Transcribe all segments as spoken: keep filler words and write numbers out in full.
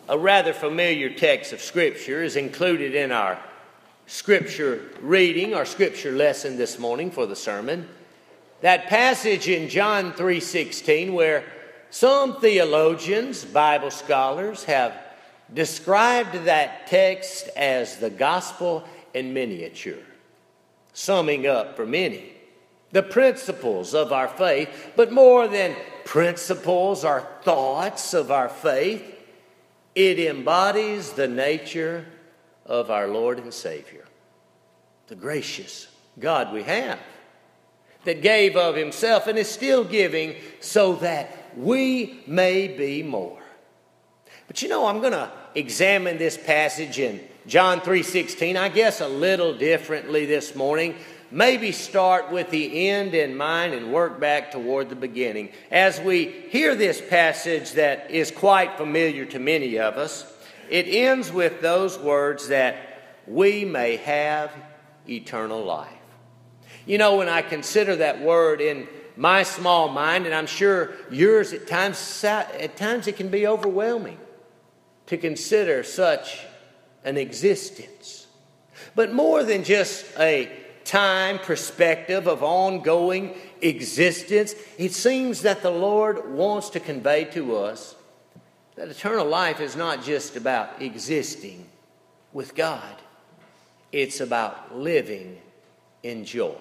A rather familiar text of Scripture is included in our Scripture reading, our Scripture lesson this morning for the sermon. That passage in John three sixteen where some theologians, Bible scholars, have described that text as the gospel in miniature, summing up for many the principles of our faith, but more than principles or thoughts of our faith, it embodies the nature of our Lord and Savior, the gracious God we have, that gave of himself and is still giving so that we may be more. But you know, I'm going to examine this passage in John three sixteen, I guess a little differently this morning. Maybe start with the end in mind and work back toward the beginning. As we hear this passage that is quite familiar to many of us, it ends with those words that we may have eternal life. You know, when I consider that word in my small mind, and I'm sure yours at times, at times it can be overwhelming to consider such an existence. But more than just a time perspective of ongoing existence, it seems that the Lord wants to convey to us that eternal life is not just about existing with God. It's about living in joy.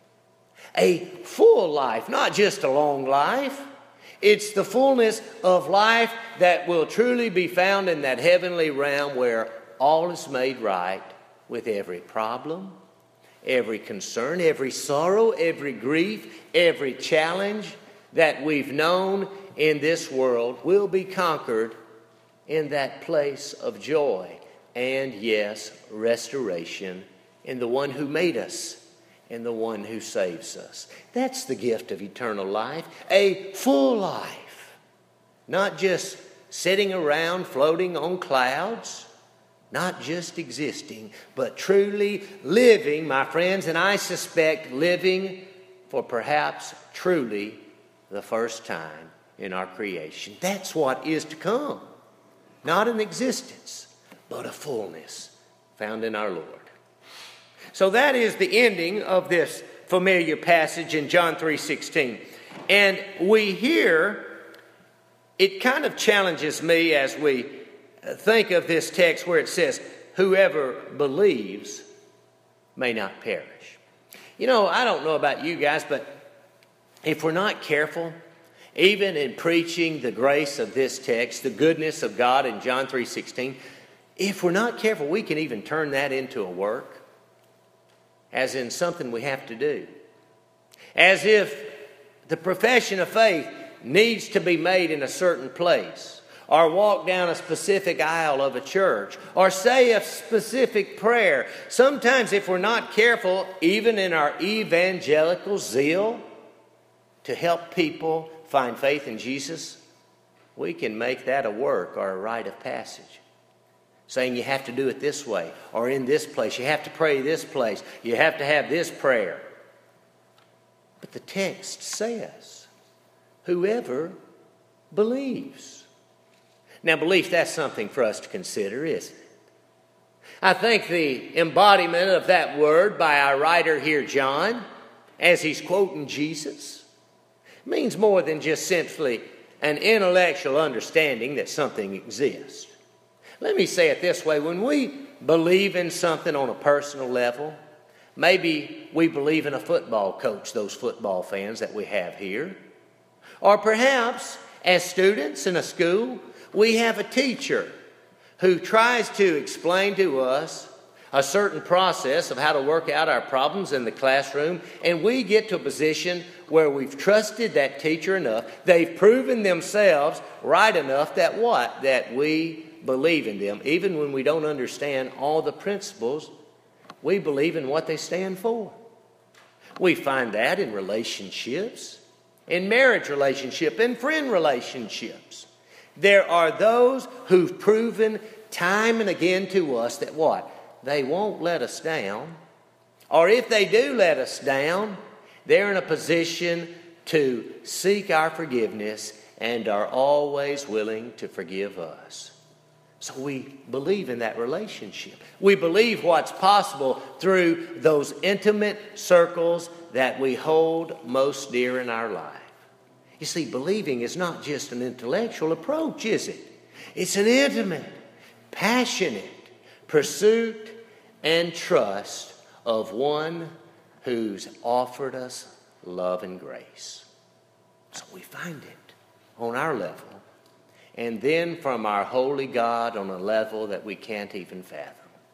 A full life, not just a long life. It's the fullness of life that will truly be found in that heavenly realm where all is made right with every problem, every concern, every sorrow, every grief, every challenge that we've known in this world will be conquered in that place of joy and, yes, restoration in the one who made us and the one who saves us. That's the gift of eternal life, a full life, not just sitting around floating on clouds, not just existing, but truly living, my friends, and I suspect living for perhaps truly the first time in our creation. That's what is to come. Not an existence, but a fullness found in our Lord. So that is the ending of this familiar passage in John three sixteen. And we hear, it kind of challenges me as we think of this text where it says, whoever believes may not perish. You know, I don't know about you guys, but if we're not careful, even in preaching the grace of this text, the goodness of God in John three sixteen, if we're not careful, we can even turn that into a work, as in something we have to do. As if the profession of faith needs to be made in a certain place, or walk down a specific aisle of a church, or say a specific prayer. Sometimes if we're not careful, even in our evangelical zeal to help people find faith in Jesus, we can make that a work or a rite of passage. Saying you have to do it this way, or in this place, you have to pray this place, you have to have this prayer. But the text says, whoever believes. Now, belief, that's something for us to consider, isn't it? I think the embodiment of that word by our writer here, John, as he's quoting Jesus, means more than just simply an intellectual understanding that something exists. Let me say it this way. When we believe in something on a personal level, maybe we believe in a football coach, those football fans that we have here. Or perhaps, as students in a school, we have a teacher who tries to explain to us a certain process of how to work out our problems in the classroom, and we get to a position where we've trusted that teacher enough, they've proven themselves right enough that what? That we believe in them. Even when we don't understand all the principles, we believe in what they stand for. We find that in relationships, in marriage relationship, in friend relationships. There are those who've proven time and again to us that what? They won't let us down. Or if they do let us down, they're in a position to seek our forgiveness and are always willing to forgive us. So we believe in that relationship. We believe what's possible through those intimate circles that we hold most dear in our life. You see, believing is not just an intellectual approach, is it? It's an intimate, passionate pursuit and trust of one who's offered us love and grace. So we find it on our level, and then from our holy God on a level that we can't even fathom.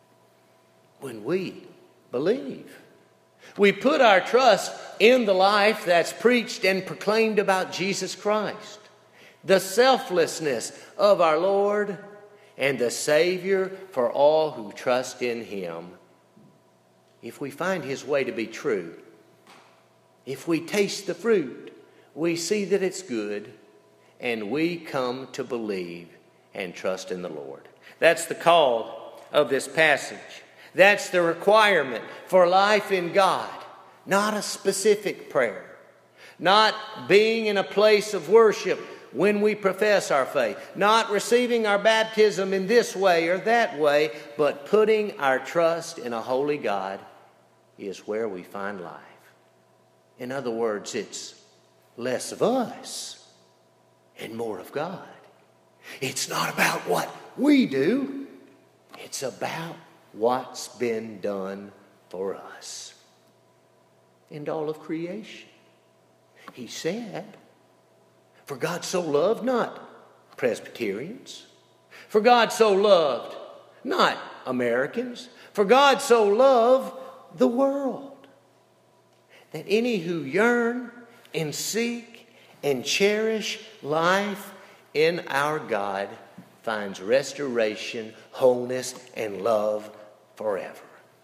When we believe, we put our trust in the life that's preached and proclaimed about Jesus Christ, the selflessness of our Lord and the Savior for all who trust in Him. If we find His way to be true, if we taste the fruit, we see that it's good, and we come to believe and trust in the Lord. That's the call of this passage. That's the requirement for life in God. Not a specific prayer. Not being in a place of worship when we profess our faith. Not receiving our baptism in this way or that way, but putting our trust in a holy God is where we find life. In other words, it's less of us and more of God. It's not about what we do. It's about what's been done for us and all of creation. He said, for God so loved not Presbyterians. For God so loved not Americans. For God so loved the world, that any who yearn and seek and cherish life in our God finds restoration, wholeness, and love forever.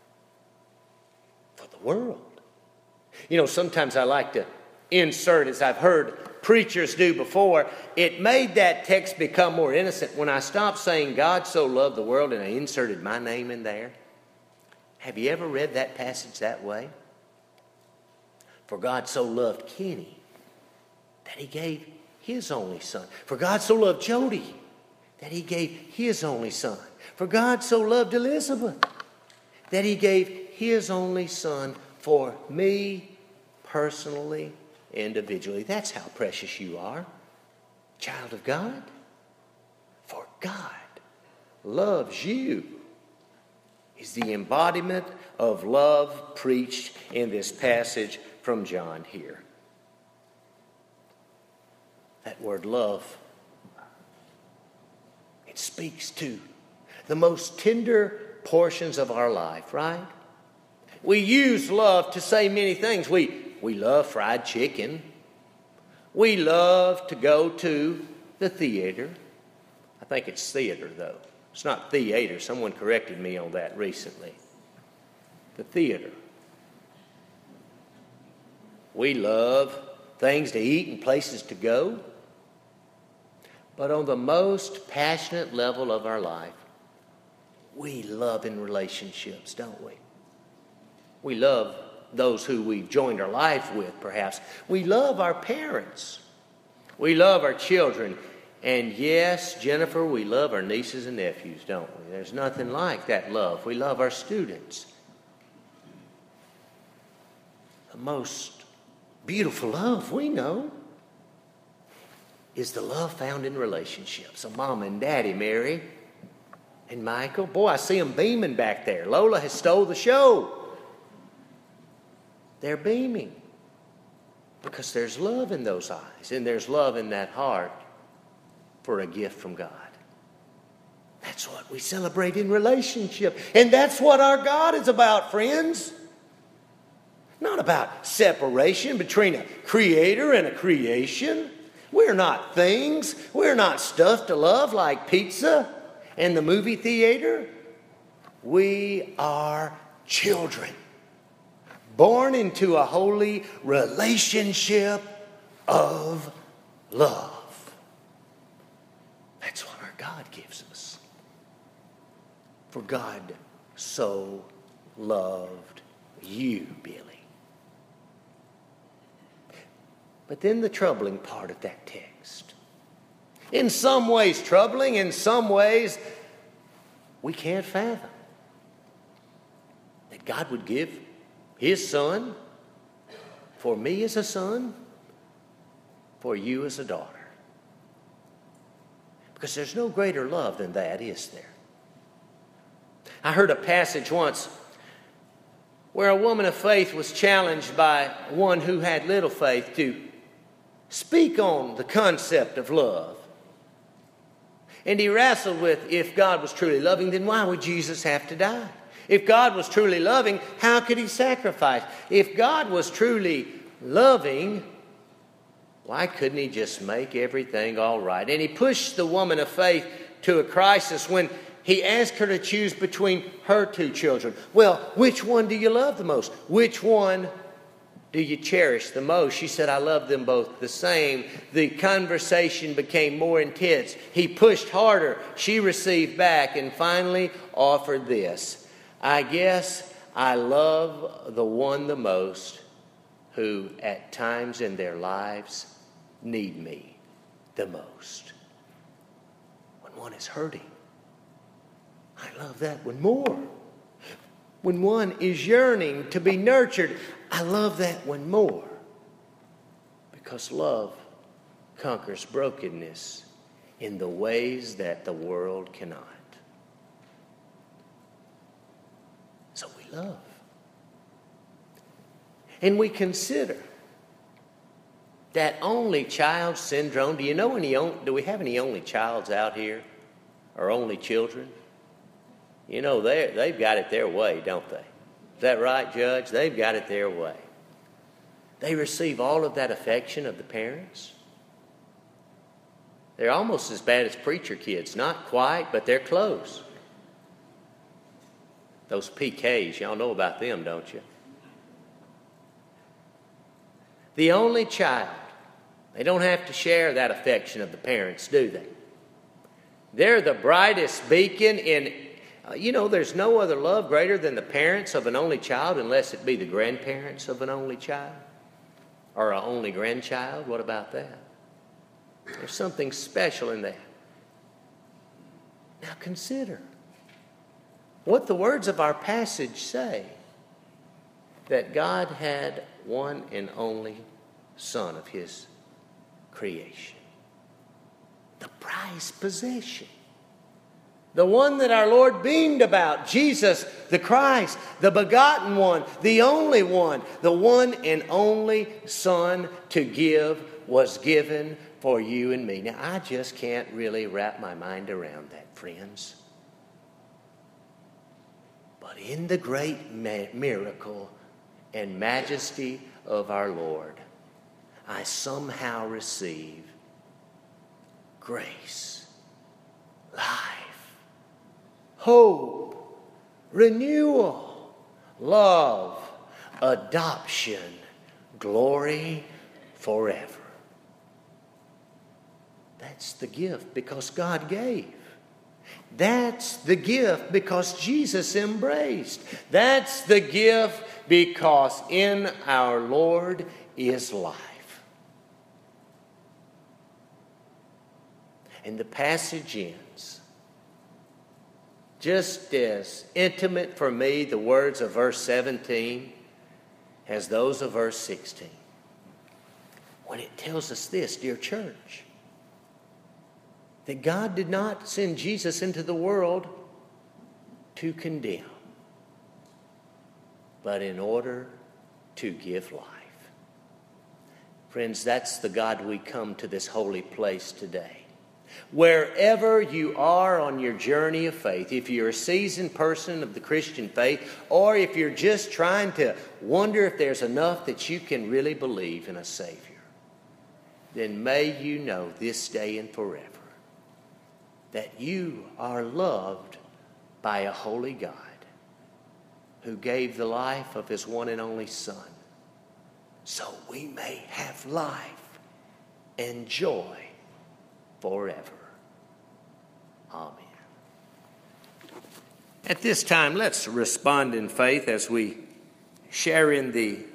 For the world. You know, sometimes I like to insert, as I've heard preachers do before, it made that text become more innocent when I stopped saying God so loved the world and I inserted my name in there. Have you ever read that passage that way? For God so loved Kenny that He gave His only son. For God so loved Jody that He gave His only son. For God so loved Elizabeth that He gave His only son for me personally, individually. That's how precious you are, child of God. For God loves you. Is the embodiment of love preached in this passage from John here. That word love, it speaks to the most tender portions of our life, right? We use love to say many things. We, we love fried chicken. We love to go to the theater. I think it's theater, though. It's not theater. Someone corrected me on that recently. The theater. We love things to eat and places to go. But on the most passionate level of our life, we love in relationships, don't we? We love those who we've joined our life with, perhaps. We love our parents. We love our children. And yes, Jennifer, we love our nieces and nephews, don't we? There's nothing like that love. We love our students. The most beautiful love we know is the love found in relationships. So Mom and Daddy, Mary and Michael. Boy, I see them beaming back there. Lola has stole the show. They're beaming because there's love in those eyes and there's love in that heart for a gift from God. That's what we celebrate in relationship. And that's what our God is about, friends. Not about separation between a creator and a creation. We're not things. We're not stuff to love like pizza and the movie theater. We are children, born into a holy relationship of love. That's what our God gives us. For God so loved you, Billy. But then the troubling part of that text. In some ways troubling, in some ways we can't fathom. That God would give His Son for me as a son, for you as a daughter. Because there's no greater love than that, is there? I heard a passage once where a woman of faith was challenged by one who had little faith to speak on the concept of love. And he wrestled with, if God was truly loving, then why would Jesus have to die? If God was truly loving, how could He sacrifice? If God was truly loving, why couldn't He just make everything all right? And he pushed the woman of faith to a crisis when he asked her to choose between her two children. Well, which one do you love the most? Which one do you cherish the most? She said, I love them both the same. The conversation became more intense. He pushed harder. She received back and finally offered this. I guess I love the one the most who at times in their lives need me the most. When one is hurting, I love that one more. When one is yearning to be nurtured, I love that one more. Because love conquers brokenness in the ways that the world cannot. So we love. And we consider that only child syndrome. Do you know any, do we have any only childs out here? Or only children? You know, they they've got it their way, don't they? Is that right, Judge? They've got it their way. They receive all of that affection of the parents. They're almost as bad as preacher kids. Not quite, but they're close. Those P Ks, y'all know about them, don't you? The only child, they don't have to share that affection of the parents, do they? They're the brightest beacon in, uh, you know, there's no other love greater than the parents of an only child unless it be the grandparents of an only child or an only grandchild. What about that? There's something special in that. Now consider what the words of our passage say, that God had one and only Son of His creation. The prized possession. The one that our Lord beamed about, Jesus the Christ, the begotten one, the only one, the one and only Son to give was given for you and me. Now, I just can't really wrap my mind around that, friends. But in the great ma- miracle and majesty of our Lord, I somehow receive grace, life, hope, renewal, love, adoption, glory forever. That's the gift because God gave. That's the gift because Jesus embraced. That's the gift because in our Lord is life. And the passage ends just as intimate for me, the words of verse seventeen, as those of verse sixteen. When it tells us this, dear church, that God did not send Jesus into the world to condemn, but in order to give life. Friends, that's the God we come to this holy place today. Wherever you are on your journey of faith, if you're a seasoned person of the Christian faith, or if you're just trying to wonder if there's enough that you can really believe in a Savior, then may you know this day and forever that you are loved by a holy God who gave the life of His one and only Son so we may have life and joy forever. Amen. At this time, let's respond in faith as we share in the